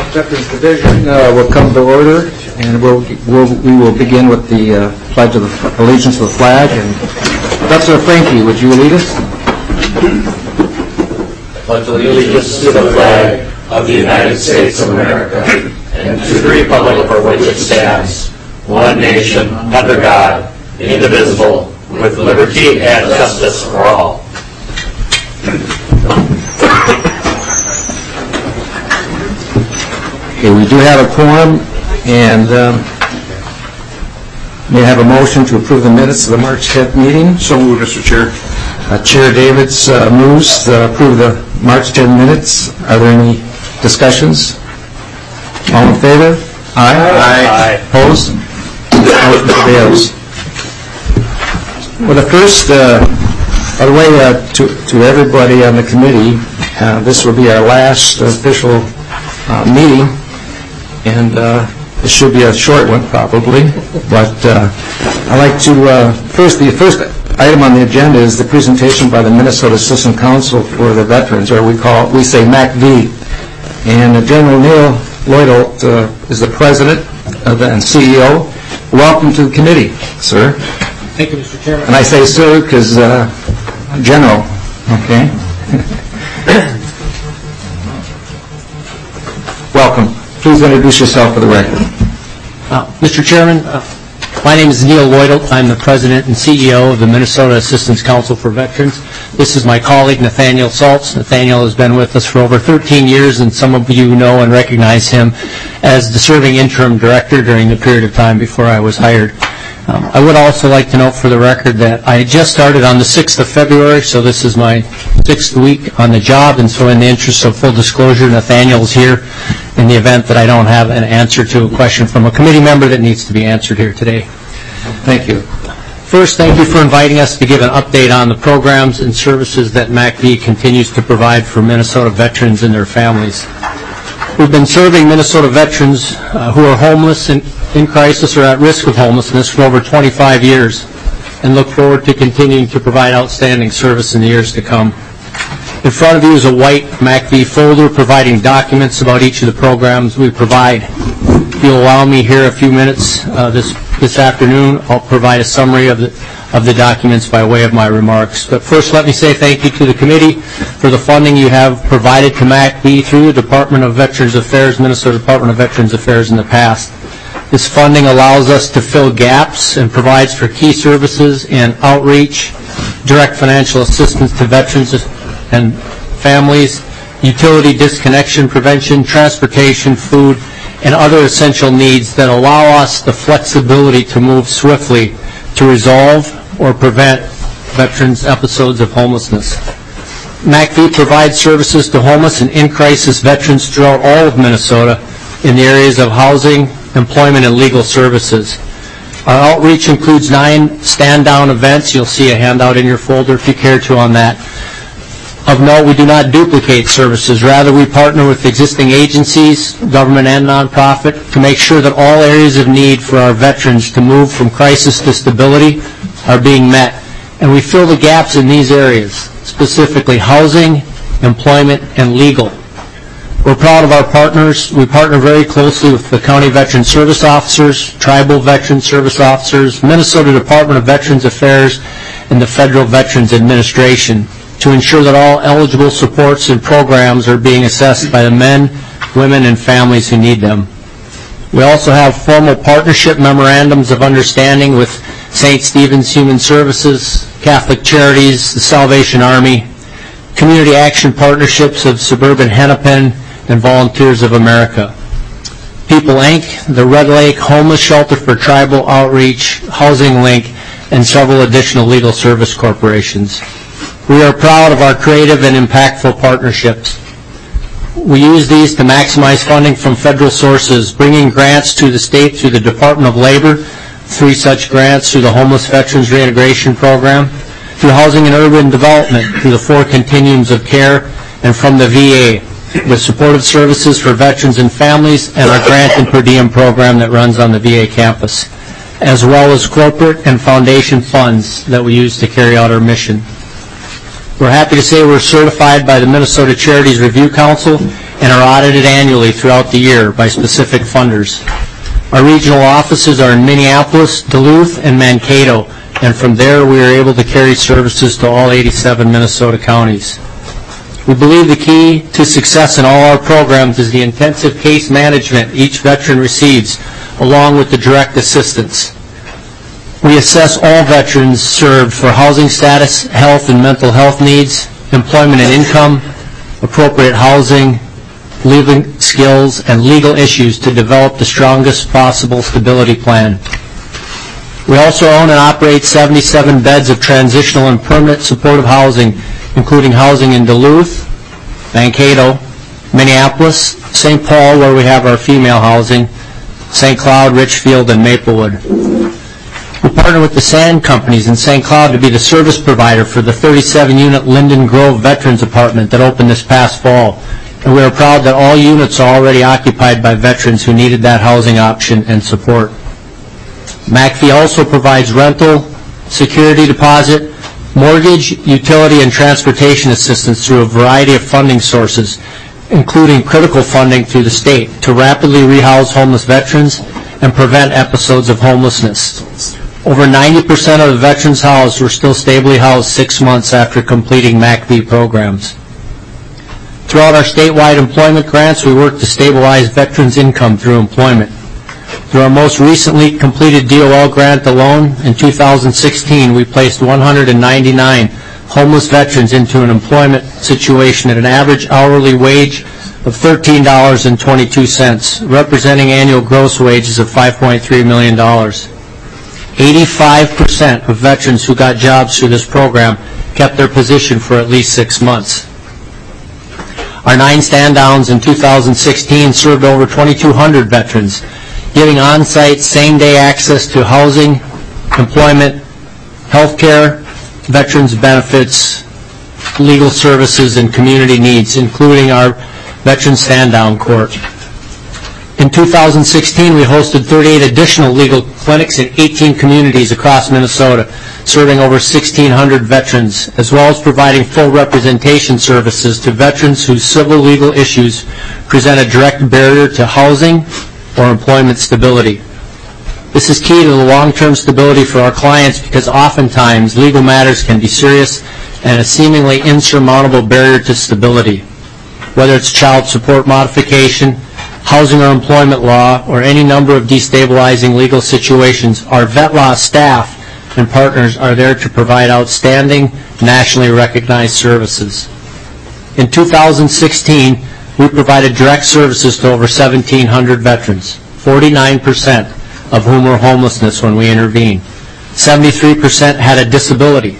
Veterans Division will come to order, and we will begin with the Pledge of Allegiance to the flag. And Dr. Frankie, would you lead us? Pledge allegiance to the flag of the United States of America and to the republic for which it stands, one nation, under God, indivisible, with liberty and justice for all. Okay, we do have a quorum, and may I have a motion to approve the minutes of the March 10th meeting? So moved, Mr. Chair. Chair Davids moves to approve the March 10 minutes. Are there any discussions? All in favor? Aye. Aye. Opposed? Motion prevails. Well, the first, by the way, to everybody on the committee, this will be our last official meeting, and it should be a short one we but I'd like to, the first item on the agenda is the presentation by the Minnesota Assistant Counsel for the Veterans, or we say MACV. And General Neil Lloyd is the President and CEO. Welcome to the committee, sir. Thank you, Mr. Chairman. And I say sir because General, okay? Welcome. Please introduce yourself for the record. Mr. Chairman, my name is Neil Lloyd. I'm the President and CEO of the Minnesota Assistance Council for Veterans. This is my colleague, Nathaniel Saltz. Nathaniel has been with us for over 13 years, and some of you know and recognize him as the serving interim director during the period of time before I was hired. I would also like to note for the record that I just started on the 6th of February, so this is my 6th week on the job, and so in the interest of full disclosure, Nathaniel's here in the event that I don't have an answer to a question from a committee member that needs to be answered here today. Thank you. First, thank you for inviting us to give an update on the programs and services that MACV continues to provide for Minnesota veterans and their families. We've been serving Minnesota veterans who are homeless and in crisis or at risk of homelessness for over 25 years, and look forward to continuing to provide outstanding service in the years to come. In front of you is a white MACV folder providing documents about each of the programs we provide. If you'll allow me here a few minutes this afternoon, I'll provide a summary of the documents by way of my remarks. But first, let me say thank you to the committee for the funding you have provided to MACV through the Department of Veterans Affairs, Minnesota Department of Veterans Affairs in the past. This funding allows us to fill gaps and provides for key services and outreach, direct financial assistance to veterans and families, utility disconnection prevention, transportation, food, and other essential needs that allow us the flexibility to move swiftly to resolve or prevent veterans' episodes of homelessness. MACV provides services to homeless and in-crisis veterans throughout all of Minnesota in the areas of housing, employment, and legal services. Our outreach includes 9 stand-down events. You'll see a handout in your folder if you care to on that. Of note, we do not duplicate services. Rather, we partner with existing agencies, government and nonprofit, to make sure that all areas of need for our veterans to move from crisis to stability are being met. And we fill the gaps in these areas, specifically housing, employment, and legal. We're proud of our partners. We partner very closely with the County Veteran Service Officers, Tribal Veteran Service Officers, Minnesota Department of Veterans Affairs, and the Federal Veterans Administration to ensure that all eligible supports and programs are being assessed by the men, women, and families who need them. We also have formal partnership memorandums of understanding with St. Stephen's Human Services, Catholic Charities, the Salvation Army, Community Action Partnerships of Suburban Hennepin, and Volunteers of America. People Inc., the Red Lake Homeless Shelter for Tribal Outreach, Housing Link, and several additional legal service corporations. We are proud of our creative and impactful partnerships. We use these to maximize funding from federal sources, bringing grants to the state through the Department of Labor, 3 such grants through the Homeless Veterans Reintegration Program, through Housing and Urban Development, through the 4 Continuums of Care, and from the VA, with supportive services for veterans and families, and our grant and per diem program that runs on the VA campus, as well as corporate and foundation funds that we use to carry out our mission. We're happy to say we're certified by the Minnesota Charities Review Council and are audited annually throughout the year by specific funders. Our regional offices are in Minneapolis, Duluth, and Mankato, and from there we are able to carry services to all 87 Minnesota counties. We believe the key to success in all our programs is the intensive case management each veteran receives, along with the direct assistance. We assess all veterans served for housing status, health and mental health needs, employment and income, appropriate housing, living skills, and legal issues to develop the strongest possible stability plan. We also own and operate 77 beds of transitional and permanent supportive housing, including housing in Duluth, Mankato, Minneapolis, St. Paul, where we have our female housing, St. Cloud, Richfield, and Maplewood. We partner with the Sand Companies in St. Cloud to be the service provider for the 37-unit Linden Grove Veterans Apartment that opened this past fall. And we are proud that all units are already occupied by veterans who needed that housing option and support. MACV also provides rental, security deposit, mortgage, utility, and transportation assistance through a variety of funding sources, including critical funding through the state to rapidly rehouse homeless veterans and prevent episodes of homelessness. Over 90% of the veterans housed were still stably housed 6 months after completing MACV programs. Throughout our statewide employment grants, we work to stabilize veterans' income through employment. Through our most recently completed DOL grant alone, in 2016, we placed 199 homeless veterans into an employment situation at an average hourly wage of $13.22, representing annual gross wages of $5.3 million. 85% of veterans who got jobs through this program kept their position for at least 6 months. Our 9 stand-downs in 2016 served over 2,200 veterans, giving on-site, same-day access to housing, employment, health care, veterans benefits, legal services, and community needs, including our Veteran Stand-Down Court. In 2016, we hosted 38 additional legal clinics in 18 communities across Minnesota, serving over 1,600 veterans, as well as providing full representation services to veterans whose civil legal issues present a direct barrier to housing or employment stability. This is key to the long-term stability for our clients because oftentimes legal matters can be serious and a seemingly insurmountable barrier to stability. Whether it's child support modification, housing or employment law, or any number of destabilizing legal situations, our vet law staff and partners are there to provide outstanding, nationally recognized services. In 2016, we provided direct services to over 1,700 veterans, 49% of whom were homelessness when we intervened. 73% had a disability.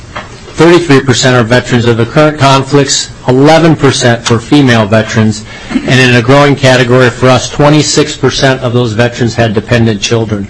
33% are veterans of the current conflicts, 11% for female veterans, and in a growing category for us, 26% of those veterans had dependent children.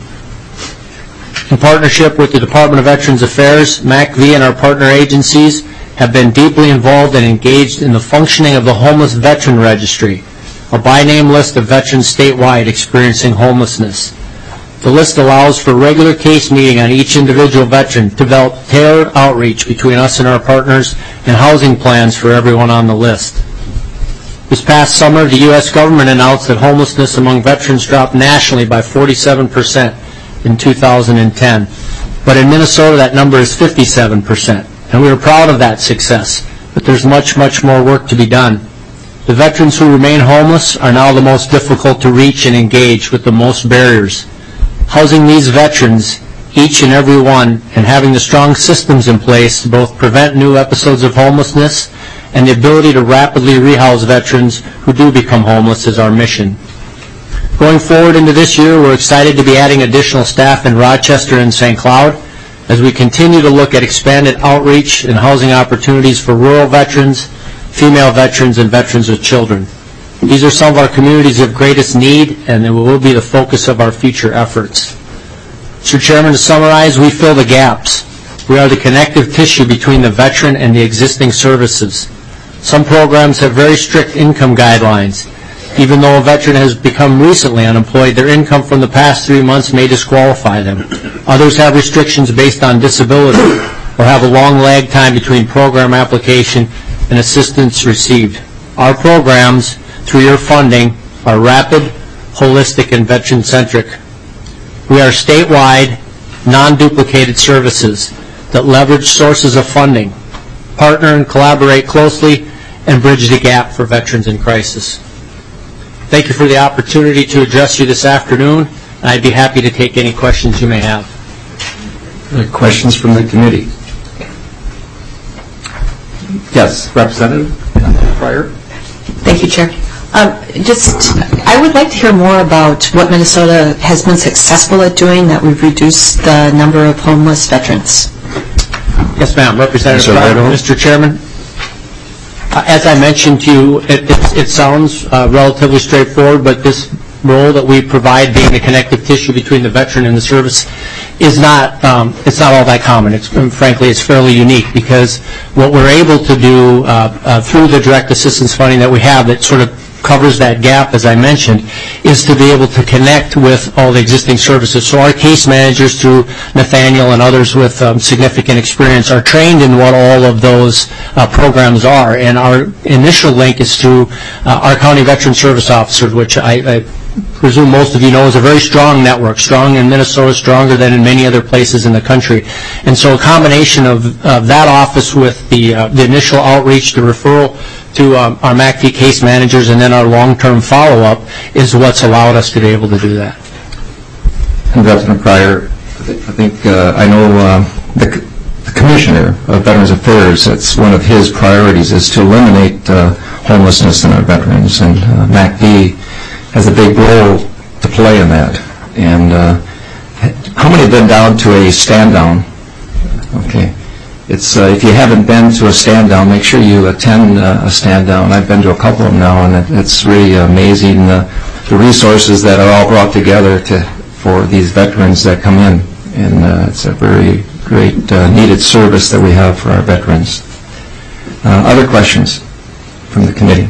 In partnership with the Department of Veterans Affairs, MACV and our partner agencies have been deeply involved and engaged in the functioning of the Homeless Veteran Registry, a by-name list of veterans statewide experiencing homelessness. The list allows for regular case meeting on each individual veteran to develop tailored outreach between us and our partners and housing plans for everyone on the list. This past summer, the U.S. government announced that homelessness among veterans dropped nationally by 47% in 2010. But in Minnesota, that number is 57%. And we are proud of that success, but there's much, much more work to be done. The veterans who remain homeless are now the most difficult to reach and engage with the most barriers. Housing these veterans, each and every one, and having the strong systems in place to both prevent new episodes of homelessness and the ability to rapidly rehouse veterans who do become homeless is our mission. Going forward into this year, we're excited to be adding additional staff in Rochester and St. Cloud as we continue to look at expanded outreach and housing opportunities for rural veterans, female veterans, and veterans with children. These are some of our communities of greatest need, and they will be the focus of our future efforts. Mr. Chairman, to summarize, we fill the gaps. We are the connective tissue between the veteran and the existing services. Some programs have very strict income guidelines. Even though a veteran has become recently unemployed, their income from the past 3 months may disqualify them. Others have restrictions based on disability or have a long lag time between program application and assistance received. Our programs, through your funding are rapid, holistic, and veteran-centric. We are statewide, non-duplicated services that leverage sources of funding, partner and collaborate closely, and bridge the gap for veterans in crisis. Thank you for the opportunity to address you this afternoon. I'd be happy to take any questions you may have. Questions from the committee? Yes, Representative Pryor. Thank you, Chair. I would like to hear more about what Minnesota has been successful at doing that we've reduced the number of homeless veterans. Yes, ma'am. Representative Pryor. Mr. Chairman, as I mentioned to you, it sounds relatively straightforward, but this role that we provide, being the connective tissue between the veteran and the service, is not it's not all that common. Frankly, it's fairly unique, because what we're able to do through the direct assistance funding that we have that sort of covers that gap, as I mentioned, is to be able to connect with all the existing services. So our case managers, through Nathaniel and others with significant experience, are trained in what all of those programs are. And our initial link is through our county veteran service officers, which I presume most of you know is a very strong network, strong in Minnesota, stronger than in many other places in the country. And so a combination of that office with the initial outreach, the referral to our MACV case managers, and then our long-term follow-up is what's allowed us to be able to do that. And Representative Pryor, I think I know the Commissioner of Veterans Affairs, that's one of his priorities, is to eliminate homelessness in our veterans, and MACV has a big role to play in that. And how many have been down to a stand-down? Okay. It's if you haven't been to a stand-down, make sure you attend a stand-down. I've been to a couple of them now, and it's really amazing the resources that are all brought together for these veterans that come in. And it's a very great needed service that we have for our veterans. Other questions from the committee?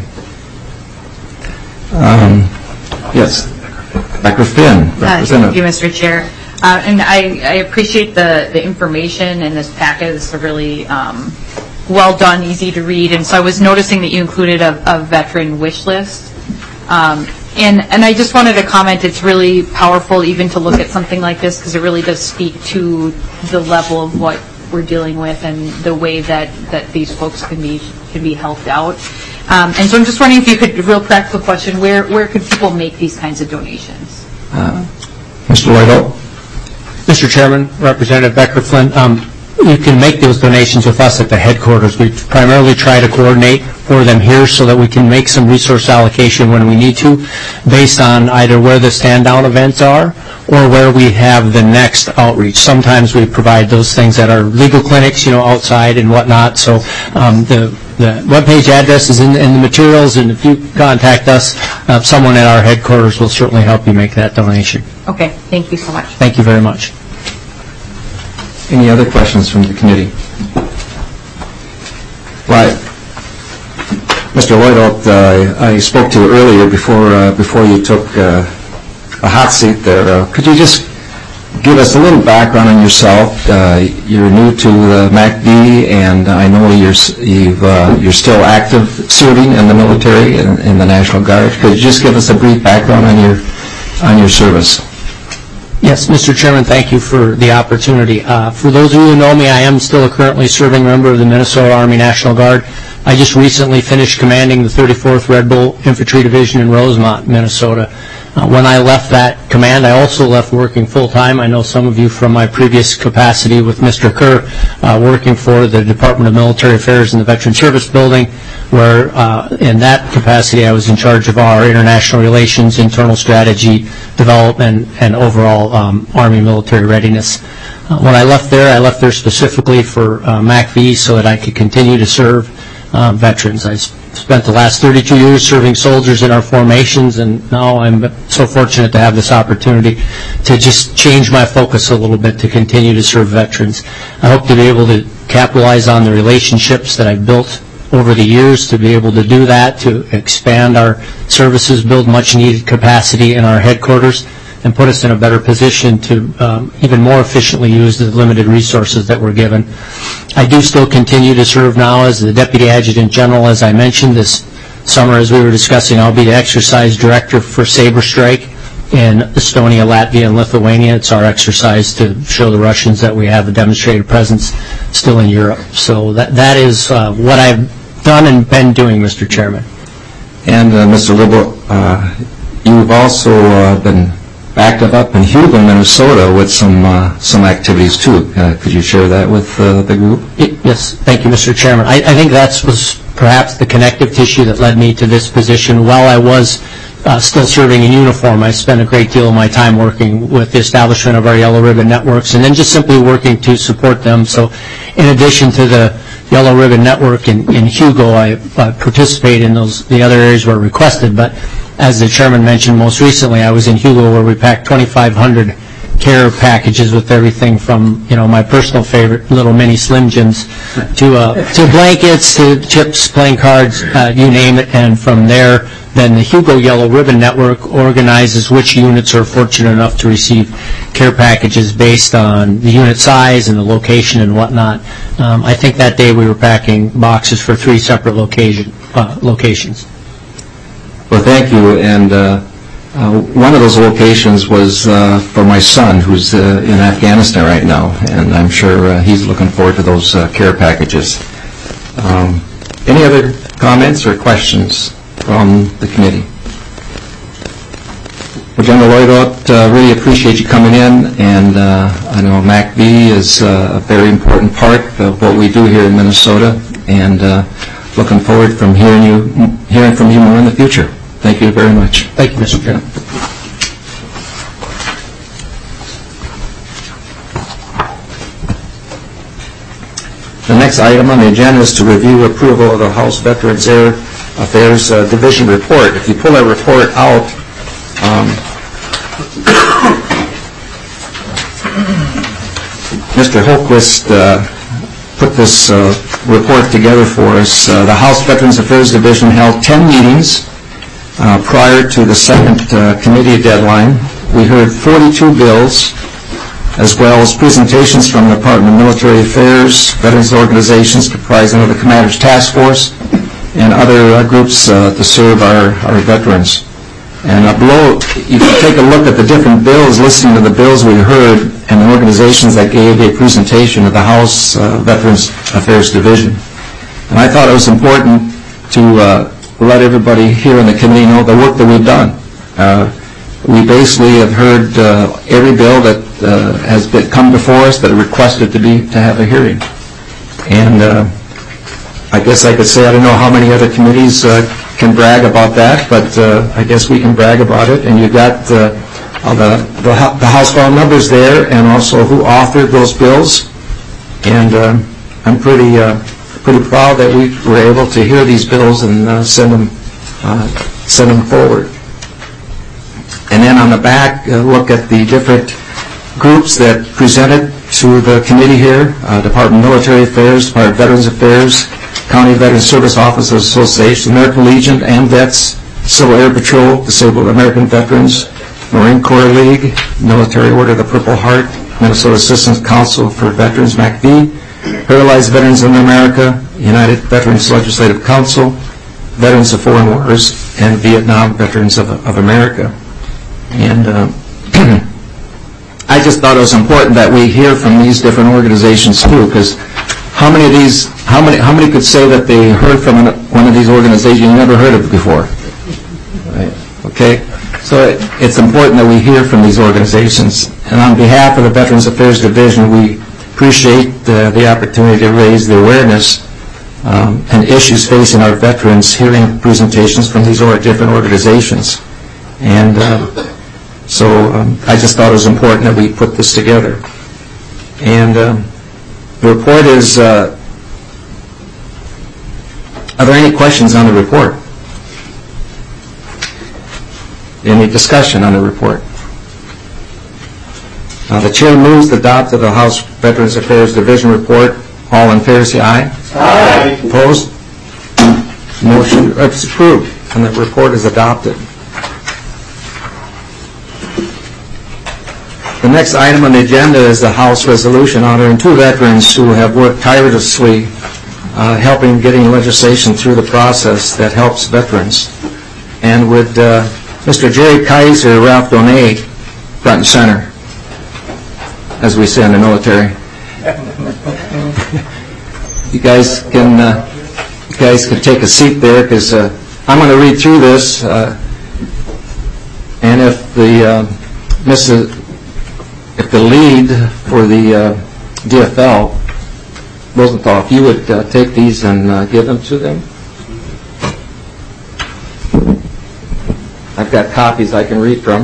Yes. Dr. Finn. Thank you, Mr. Chair. And I appreciate the information in this packet. It's really well done, easy to read. And so I was noticing that you included a veteran wish list. And I just wanted to comment, it's really powerful even to look at something like this, because it really does speak to the level of what we're dealing with and the way that these folks can be helped out. And so I'm just wondering if you could, a real practical question, where could people make these kinds of donations? Mr. Lloyd. Mr. Chairman, Representative Becker-Flynn, you can make those donations with us at the headquarters. We primarily try to coordinate for them here so that we can make some resource allocation when we need to, based on either where the stand-down events are or where we have the next outreach. Sometimes we provide those things at our legal clinics, outside and whatnot. So the webpage address is in the materials, and if you contact us, someone at our headquarters will certainly help you make that donation. Okay, thank you so much. Thank you very much. Any other questions from the committee? Right. Mr. Lloyd, I spoke to you earlier before you took a hot seat there. Could you just give us a little background on yourself? You're new to MACV, and I know you're still active serving in the military and in the National Guard. Could you just give us a brief background on your service? Yes, Mr. Chairman, thank you for the opportunity. For those of you who know me, I am still a currently serving member of the Minnesota Army National Guard. I just recently finished commanding the 34th Red Bull Infantry Division in Rosemont, Minnesota. When I left that command, I also left working full-time. I know some of you from my previous capacity with Mr. Kerr, working for the Department of Military Affairs in the Veteran Service Building, where in that capacity I was in charge of our international relations, internal strategy, development, and overall Army military readiness. When I left there specifically for MACV so that I could continue to serve veterans. I spent the last 32 years serving soldiers in our formations, and now I'm so fortunate to have this opportunity to just change my focus a little bit to continue to serve veterans. I hope to be able to capitalize on the relationships that I've built over the years to be able to do that, to expand our services, build much needed capacity in our headquarters, and put us in a better position to even more efficiently use the limited resources that we're given. I do still continue to serve now as the Deputy Adjutant General. As I mentioned, this summer, as we were discussing, I'll be the exercise director for Saber Strike in Estonia, Latvia, and Lithuania. It's our exercise to show the Russians that we have a demonstrated presence still in Europe. So that is what I've done and been doing, Mr. Chairman. And Mr. Libel, you've also been active up in Hugo, Minnesota with some activities too. Could you share that with the group? Yes, thank you, Mr. Chairman. I think that was perhaps the connective tissue that led me to this position. While I was still serving in uniform, I spent a great deal of my time working with the establishment of our Yellow Ribbon Networks and then just simply working to support them. So in addition to the Yellow Ribbon Network in Hugo, I participate in the other areas where requested, but as the chairman mentioned, most recently I was in Hugo where we packed 2,500 care packages with everything from, my personal favorite, little mini Slim Jims, to blankets, to chips, playing cards, you name it. And from there, then the Hugo Yellow Ribbon Network organizes which units are fortunate enough to receive care packages based on the unit size and the location and whatnot. I think that day we were packing boxes for 3 separate locations. Well, thank you. And one of those locations was for my son, who's in Afghanistan right now, and I'm sure he's looking forward to those care packages. Any other comments or questions from the committee? Well, General Lloyd, really appreciate you coming in, and I know MACV is a very important part of what we do here in Minnesota, and looking forward from hearing from you more in the future. Thank you very much. Thank you, Mr. Chairman. The next item on the agenda is to review approval of the House Veterans Affairs Division report. If you pull that report out, Mr. Holquist put this report together for us. The House Veterans Affairs Division held 10 meetings prior to the second committee deadline. We heard 42 bills, as well as presentations from the Department of Military Affairs, veterans organizations comprising of the Commander's Task Force, and other groups to serve our veterans. And below, you can take a look at the different bills, listening to the bills we heard, and the organizations that gave a presentation of the House Veterans Affairs Division. And I thought it was important to let everybody here in the committee know the work that we've done. We basically have heard every bill that has come before us that requested to have a hearing. And I guess I could say I don't know how many other committees can brag about that, but I guess we can brag about it. And you got the House file numbers there, and also who authored those bills. And I'm pretty proud that we were able to hear these bills and send them forward. And then on the back, look at the different groups that presented to the committee here: Department of Military Affairs, Department of Veterans Affairs, County Veterans Service Officers Association, American Legion, AMVETS, Civil Air Patrol, Disabled American Veterans, Marine Corps League, Military Order of the Purple Heart, Minnesota Assistance Council for Veterans, MACV, Paralyzed Veterans of America, United Veterans Legislative Council, Veterans of Foreign Wars, and Vietnam Veterans of America. And I just thought it was important that we hear from these different organizations too, because how many could say that they heard from one of these organizations you never heard of before? Right. Okay? So it's important that we hear from these organizations. And on behalf of the Veterans Affairs Division, we appreciate the opportunity to raise the awareness and issues facing our veterans, hearing presentations from these different organizations. And so I just thought it was important that we put this together. And the report is, are there any questions on the report? Any discussion on the report? The chair moves the adopt of the House Veterans Affairs Division report. All in favor, say aye. Aye. Opposed? Motion is approved, and the report is adopted. The next item on the agenda is the House resolution honoring 2 veterans who have worked tirelessly helping getting legislation through the process that helps veterans. And with Mr. Jerry Kaiser, Ralph Donay, front and center, as we say in the military. You guys can take a seat there, because I'm going to read through this, and if the lead for the DFL, Rosenthal, if you would take these and give them to them. I've got copies I can read from.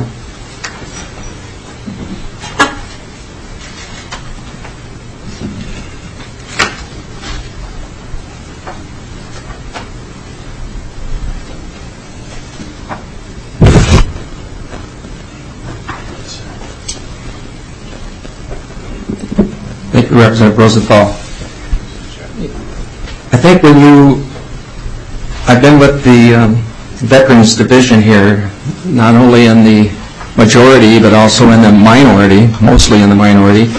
Thank you, Representative Rosenthal. I think I've been with the Veterans Division here, not only in the majority, but also in the minority, mostly in the minority.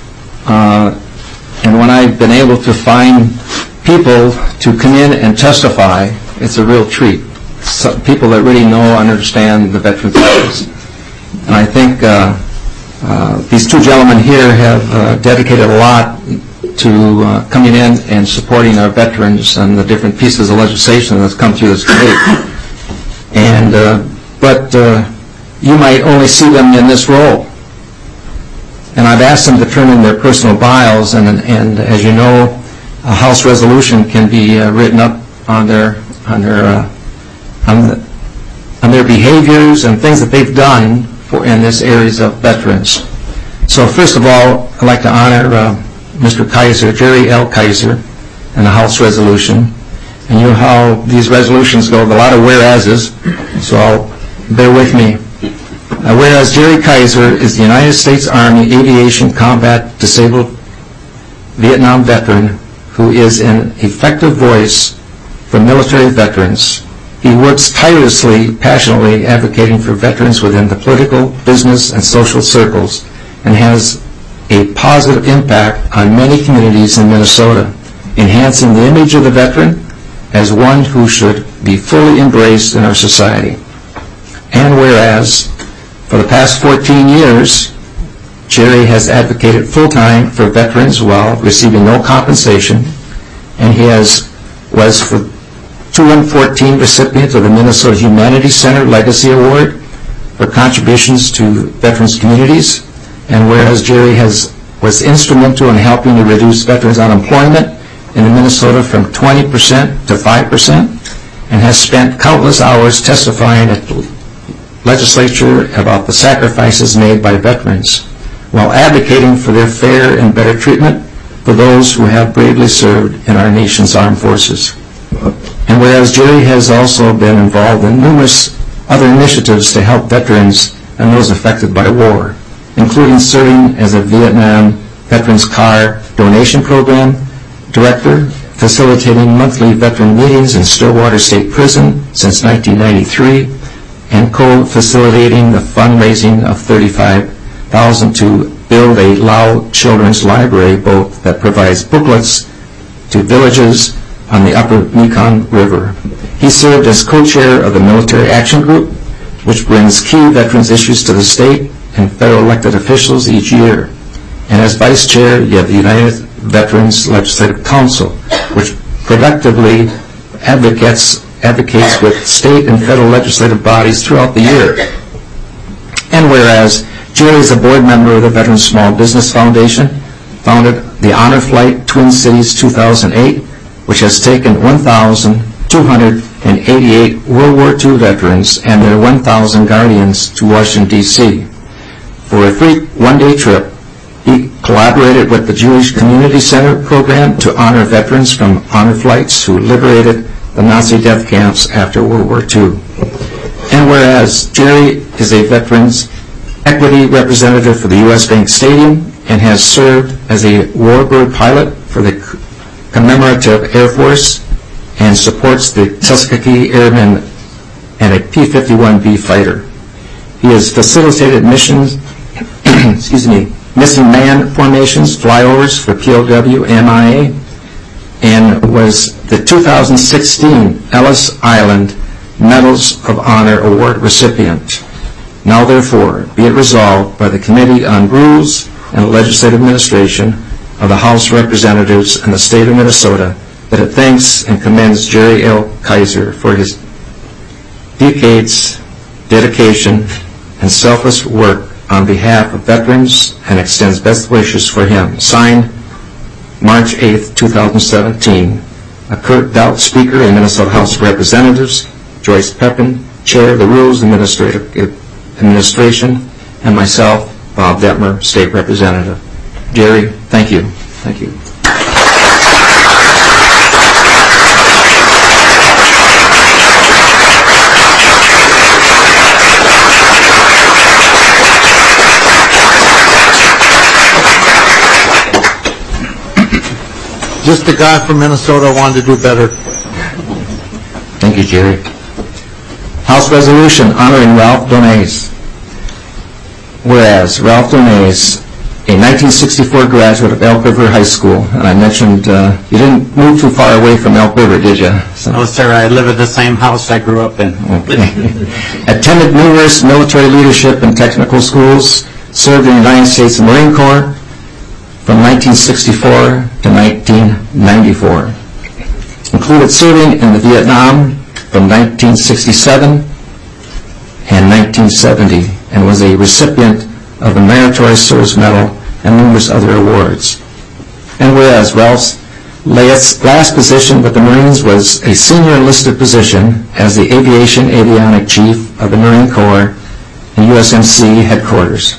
And when I've been able to find people to come in and testify, it's a real treat. People that really know and understand the veterans' issues. And I think these two gentlemen here have dedicated a lot to coming in and supporting our veterans and the different pieces of legislation that's come through this committee. But you might only see them in this role. And I've asked them to turn in their personal bios, and as you know, a House resolution can be written up on their behaviors and things that they've done in this areas of veterans. So first of all, I'd like to honor Mr. Kaiser, Jerry L. Kaiser, and the House resolution. And you know how these resolutions go, with a lot of whereases, so bear with me. Whereas Jerry Kaiser is the United States Army Aviation Combat Disabled Vietnam veteran who is an effective voice for military veterans. He works tirelessly, passionately advocating for veterans within the political, business, and social circles, and has a positive impact on many communities in Minnesota, enhancing the image of the veteran as one who should be fully embraced in our society. And whereas, for the past 14 years, Jerry has advocated full-time for veterans while receiving no compensation, and he was for 2014 recipient of the Minnesota Humanities Center Legacy Award for contributions to veterans communities. And whereas Jerry was instrumental in helping to reduce veterans unemployment in Minnesota from 20% to 5%, and has spent countless hours testifying at the legislature about the sacrifices made by veterans while advocating for their fair and better treatment for those who have bravely served in our nation's armed forces. And whereas Jerry has also been involved in numerous other initiatives to help veterans and those affected by war, including serving as a Vietnam Veterans Car Donation Program Director, facilitating monthly veteran meetings in Stillwater State Prison since 1993, and co-facilitating the fundraising of $35,000 to build a Lao Children's Library boat that provides booklets to villages on the upper Mekong River. He served as co-chair of the Military Action Group, which brings key veterans issues to the state and federal elected officials each year. And as vice chair, you have the United Veterans Legislative Council, which productively advocates with state and federal legislative bodies throughout the year. And whereas Jerry is a board member of the Veterans Small Business Foundation, founded the Honor Flight Twin Cities 2008, which has taken 1,288 World War II veterans and their 1,000 guardians to Washington, D.C. For a free one-day trip. He collaborated with the Jewish Community Center program to honor veterans from honor flights who liberated the Nazi death camps after World War II. And whereas Jerry is a Veterans Equity Representative for the U.S. Bank Stadium and has served as a warbird pilot for the Commemorative Air Force and supports the Tuskegee Airmen and a P-51B fighter. He has facilitated missions, missing man formations, flyovers for POW, MIA, and was the 2016 Ellis Island Medals of Honor Award recipient. Now therefore, be it resolved by the Committee on Rules and Legislative Administration of the House of Representatives in the State of Minnesota that it thanks and commends Jerry L. Kaiser for his decades, dedication, and selfless work on behalf of veterans and extends best wishes for him. Signed, March 8, 2017. Kurt Daudt, Speaker in Minnesota House of Representatives, Joyce Pepin, Chair of the Rules Administration, and myself, Bob Detmer, State Representative. Jerry, thank you. Thank you. Just a guy from Minnesota wanted to do better. Thank you, Jerry. House Resolution honoring Ralph Donaze. Whereas Ralph Donaze, a 1964 graduate of Elk River High School, and I mentioned you didn't move too far away from Elk River, did you? No, sir. I live at the same house I grew up in. Okay. Attended numerous military leadership and technical schools, served in the United States Marine Corps from 1964 to 1994. Included serving in the Vietnam from 1967 and 1970, and was a recipient of the Meritorious Service Medal and numerous other awards. And whereas Ralph's last position with the Marines was a senior enlisted position as the Aviation Avionic Chief of the Marine Corps in USMC headquarters.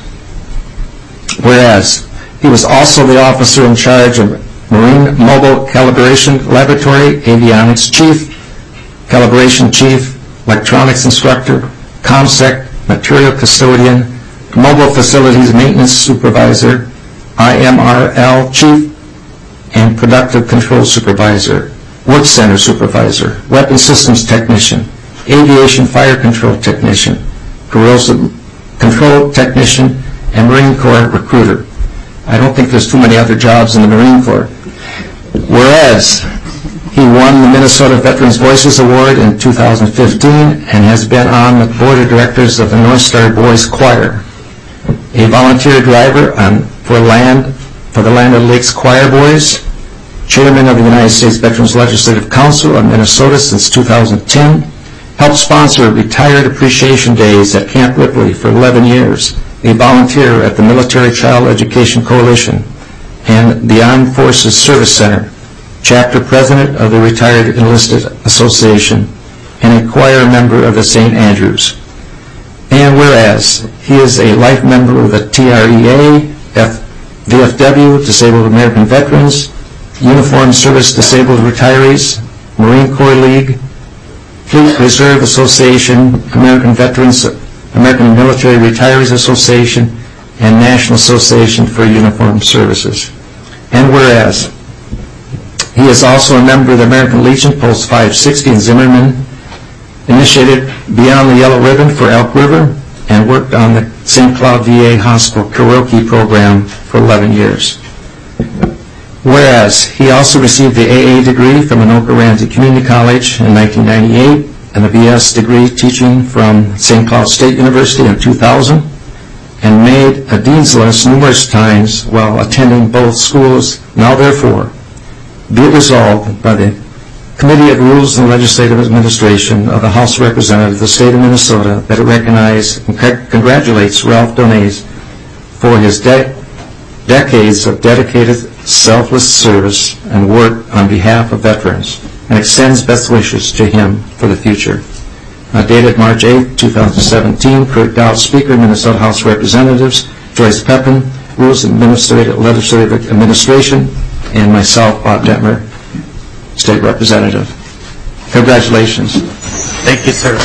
Whereas he was also the officer in charge of Marine Mobile Calibration Laboratory, Avionics Chief, Calibration Chief, Electronics Instructor, ComSec, Material Custodian, Mobile Facilities Maintenance Supervisor, IMRL Chief, and Productive Control Supervisor, Work Center Supervisor, Weapon Systems Technician, Aviation Fire Control Technician, Corrosive Control Technician, and Marine Corps Recruiter. I don't think there's too many other jobs in the Marine Corps. Whereas he won the Minnesota Veterans Voices Award in 2015 and has been on the board of directors of the North Star Boys Choir, a volunteer driver for the Land of the Lakes Choir Boys, chairman of the United States Veterans Legislative Council of Minnesota since 2010, helped sponsor Retired Appreciation Days at Camp Ripley for 11 years, a volunteer at the Military Child Education Coalition and the Armed Forces Service Center, chapter president of the Retired Enlisted Association, and a choir member of the St. Andrews. And whereas he is a life member of the TREA, VFW, Disabled American Veterans, Uniformed Service Disabled Retirees, Marine Corps League, Fleet Reserve Association, American Veterans, American Military Retirees Association, and National Association for Uniformed Services. And whereas he is also a member of the American Legion Post 560 in Zimmerman, initiated Beyond the Yellow Ribbon for Elk River, and worked on the St. Cloud VA Hospital karaoke program for 11 years. Whereas he also received the AA degree from Anoka Ramsey Community College in 1998 and the BS degree teaching from St. Cloud State University in 2000, and made a dean's list numerous times while attending both schools. Now therefore, be it resolved by the Committee of Rules and Legislative Administration of the House of Representatives of the State of Minnesota that it recognizes and congratulates Ralph Donaze for his decades of dedicated, selfless service and work on behalf of veterans, and extends best wishes to him for the future. Dated March 8, 2017, Kurt Daudt, Speaker, Minnesota House of Representatives, Joyce Pepin, Rules and Legislative Administration, and myself, Bob Detmer, State Representative. Congratulations. Thank you, sir.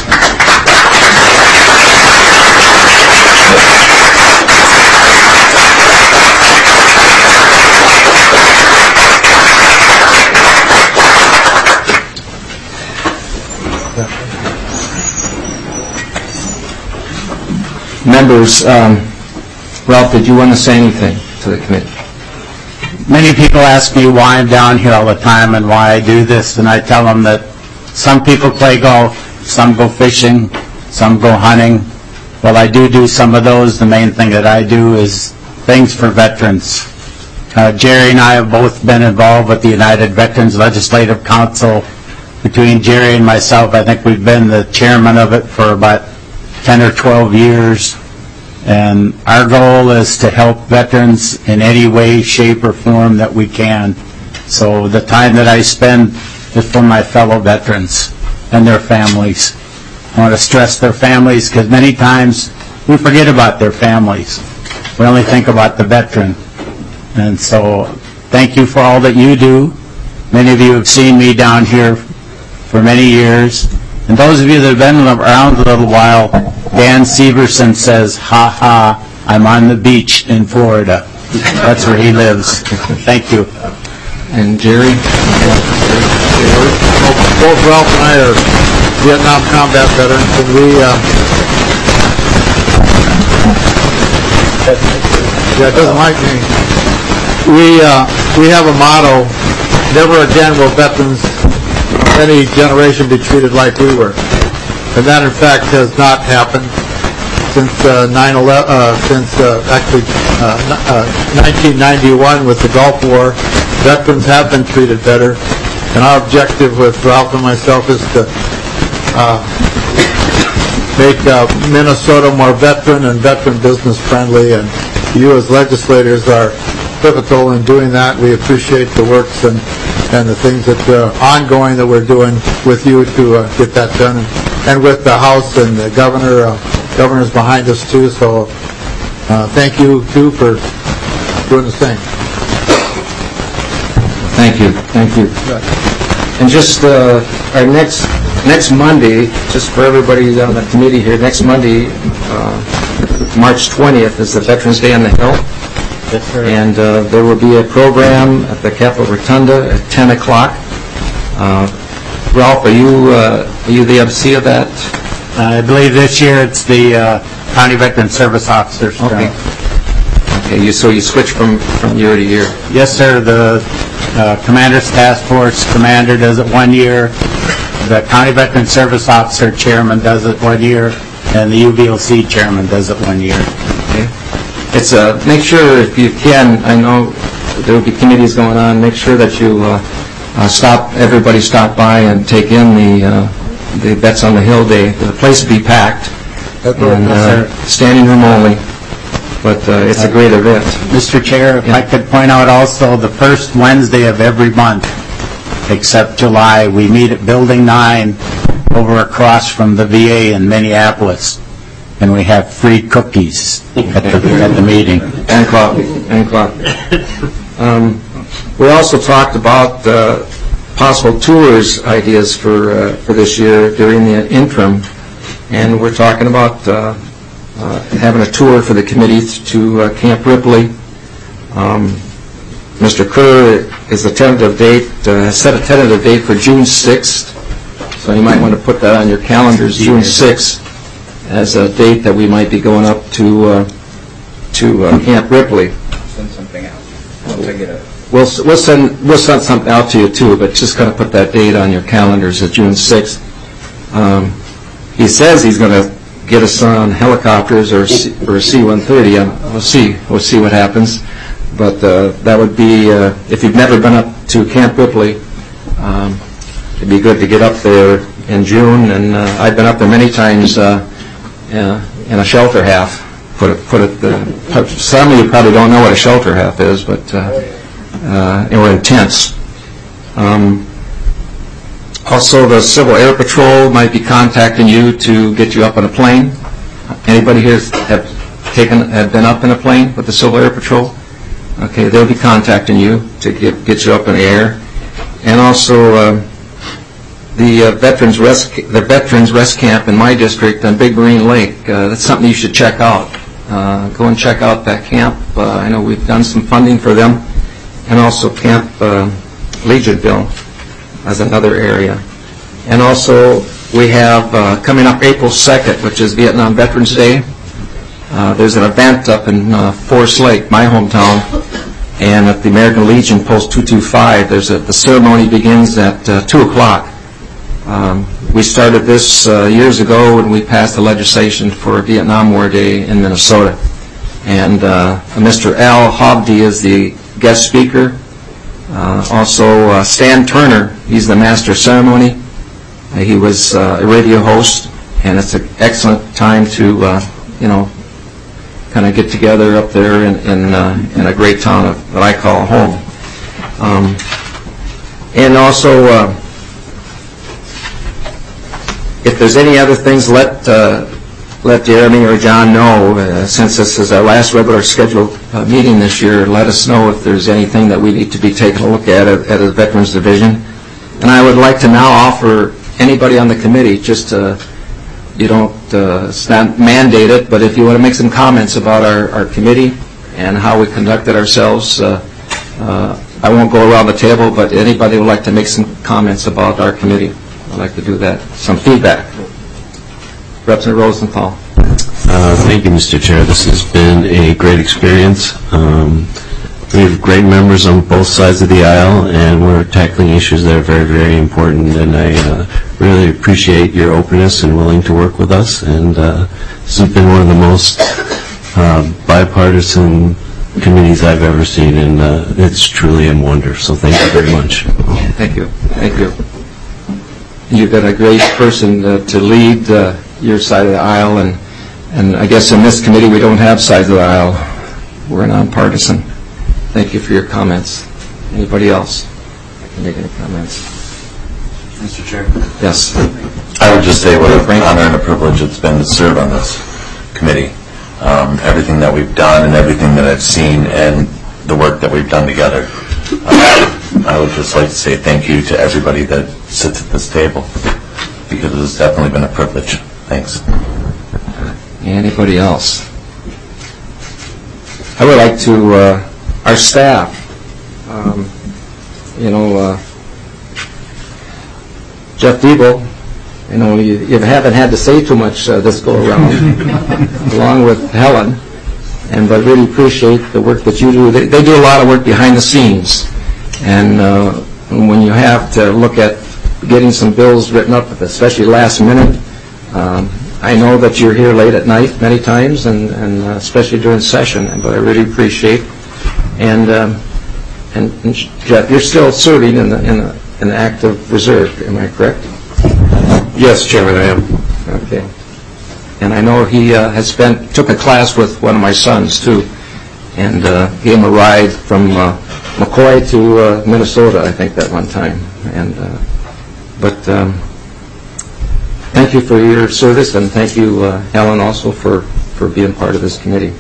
Members, Ralph, did you want to say anything to the committee? Many people ask me why I'm down here all the time and why I do this, and I tell them that some people play golf, some go fishing, some go hunting. Well, I do some of those. The main thing that I do is things for veterans. Jerry and I have both been involved with the United Veterans Legislative Council. Between Jerry and myself, I think we've been the chairman of it for about 10 or 12 years. And our goal is to help veterans in any way, shape, or form that we can. So the time that I spend is for my fellow veterans and their families. I want to stress their families because many times we forget about their families. We only think about the veteran. And so thank you for all that you do. Many of you have seen me down here for many years. And those of you that have been around a little while, Dan Severson says, ha ha, I'm on the beach in Florida. That's where he lives. Thank you. And Jerry? Both Ralph and I are Vietnam combat veterans, and it doesn't like me. We have a motto, never again will veterans of any generation be treated like we were. And that, in fact, has not happened since 1991 with the Gulf War. Veterans have been treated better. And our objective with Ralph and myself is to make Minnesota more veteran and veteran business friendly. And you as legislators are pivotal in doing that. We appreciate the works and the things that ongoing that we're doing with you to get that done. And with the House and the governor's behind us too. So thank you too for doing the same. Thank you. And just our next Monday, just for everybody on the committee here, next Monday, March 20th, is the Veterans Day on the Hill. Yes, sir. And there will be a program at the Capitol Rotunda at 10 o'clock. Ralph, are you the MC of that? I believe this year it's the County Veteran Service Officers. Okay. Okay. So you switch from year to year. Yes, sir. The Commander's Task Force Commander does it 1 year. The County Veteran Service Officer Chairman does it 1 year. And the UVLC Chairman does it 1 year. Okay. It's make sure if you can, I know there will be committees going on, make sure that you everybody stop by and take in the Vets on the Hill Day. The place will be packed. And standing room only. But it's a great event. Mr. Chair, if I could point out also the first Wednesday of every month, except July, we meet at Building 9 over across from the VA in Minneapolis, and we have free cookies at the meeting. And coffee. We also talked about possible tours ideas for this year during the interim, and we're talking about having a tour for the committee to Camp Ripley. Mr. Kerr is a tentative date, set a tentative date for June 6th, so you might want to put that on your calendars, June 6th, as a date that we might be going up to Camp Ripley. Send something out. Once I get it. We'll send something out to you too, but just kind of put that date on your calendars as June 6th. He says he's going to get us on helicopters or C-130. We'll see what happens. But that would be, if you've never been up to Camp Ripley, it'd be good to get up there in June. And I've been up there many times in a shelter half. Some of you probably don't know what a shelter half is, but or in tents. Also, the Civil Air Patrol might be contacting you to get you up on a plane. Anybody here have been up in a plane with the Civil Air Patrol? Okay, they'll be contacting you to get you up in the air. And also, the Veterans Rest Camp in my district on Big Marine Lake. That's something you should check out. Go and check out that camp. I know we've done some funding for them. And also Camp Legionville as another area. And also we have coming up April 2nd, which is Vietnam Veterans Day. There's an event up in Forest Lake, my hometown, And at the American Legion Post 225, the ceremony begins at 2 o'clock. We started this years ago when we passed the legislation for Vietnam War Day in Minnesota. And Mr. Al Hobdy is the guest speaker. Also, Stan Turner, he's the master of ceremony. He was a radio host, and it's an excellent time to, kind of get together up there in a great town that I call home. And also, if there's any other things, let Jeremy or John know. Since this is our last regular scheduled meeting this year, let us know if there's anything that we need to be taking a look at the Veterans Division. And I would like to now offer anybody on the committee, just you don't, it's not mandated, but if you want to make some comments about our committee and how we conducted ourselves, I won't go around the table, but anybody would like to make some comments about our committee, I'd like to do that. Some feedback. Representative Rosenthal. Thank you, Mr. Chair. This has been a great experience. We have great members on both sides of the aisle, and we're tackling issues that are very, very important, and I really appreciate your openness and willing to work with us, and this has been one of the most bipartisan committees I've ever seen, and it's truly a wonder, so thank you very much. Thank you. Thank you. You've got a great person to lead your side of the aisle, and I guess in this committee we don't have sides of the aisle. We're nonpartisan. Thank you for your comments. Anybody else can make any comments? Mr. Chair? Yes. I would just say what an honor and a privilege it's been to serve on this committee. Everything that we've done and everything that I've seen and the work that we've done together. I would just like to say thank you to everybody that sits at this table, because it has definitely been a privilege. Thanks. Anybody else? I would like to, our staff, Jeff Diebel, you haven't had to say too much this go around, along with Helen, but really appreciate the work that you do. They do a lot of work behind the scenes, and when you have to look at getting some bills written up, especially last minute, I know that you're here late at night many times, and especially during session, but I really appreciate. And Jeff, you're still serving in the active reserve, am I correct? Yes, Chairman, I am. Okay. And I know he took a class with one of my sons too, and gave him a ride from McCoy to Minnesota, I think, that one time. But thank you for your service, and thank you, Helen, also for being part of this committee.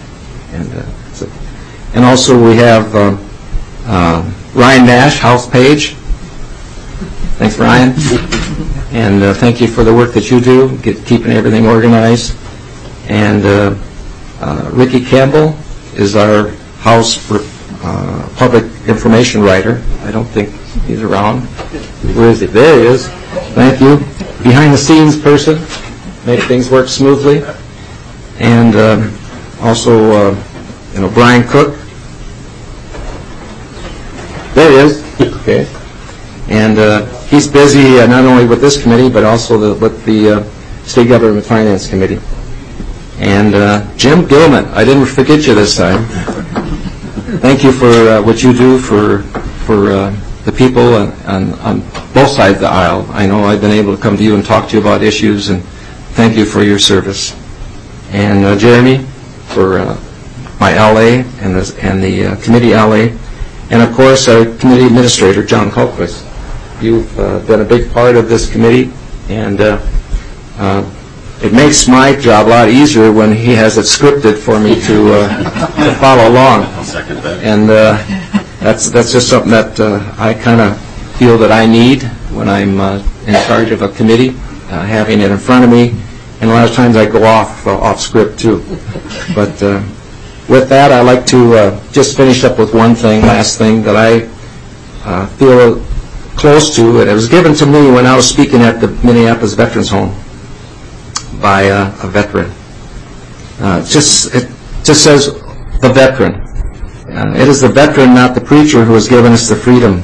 And also we have Ryan Nash, House Page. Thanks, Ryan. And thank you for the work that you do, keeping everything organized. And Ricky Campbell is our House Public Information Writer. I don't think he's around. Where is he? There he is. Thank you. Behind the scenes person, make things work smoothly. And also, Brian Cook. There he is. Okay. And he's busy not only with this committee, but also with the State Government Finance Committee. And Jim Gilman, I didn't forget you this time. Thank you for what you do for the people on both sides of the aisle. I know I've been able to come to you and talk to you about issues, and thank you for your service. And Jeremy, for my LA and the committee LA. And of course, our committee administrator, John Colquist. You've been a big part of this committee, and it makes my job a lot easier when he has it scripted for me to follow along. I'll second that. And that's just something that I kind of feel that I need when I'm in charge of a committee, having it in front of me. And a lot of times I go off script too. But with that, I'd like to just finish up with one thing, last thing that I feel close to. And it was given to me when I was speaking at the Minneapolis Veterans Home by a veteran. It just says, the veteran. It is the veteran, not the preacher, who has given us the freedom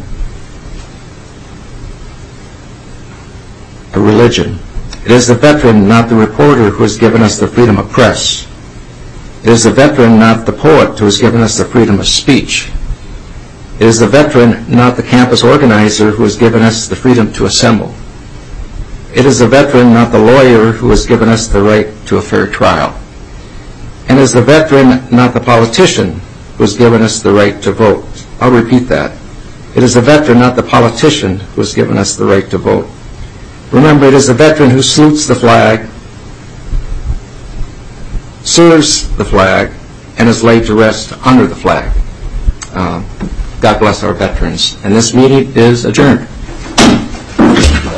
of religion. It is the veteran, not the reporter, who has given us the freedom of press. It is the veteran, not the poet, who has given us the freedom of speech. It is the veteran, not the campus organizer, who has given us the freedom to assemble. It is the veteran, not the lawyer, who has given us the right to a fair trial. And it is the veteran, not the politician, who has given us the right to vote. I'll repeat that. It is the veteran, not the politician, who has given us the right to vote. Remember, it is the veteran who salutes the flag, serves the flag, and is laid to rest under the flag. God bless our veterans. And this meeting is adjourned.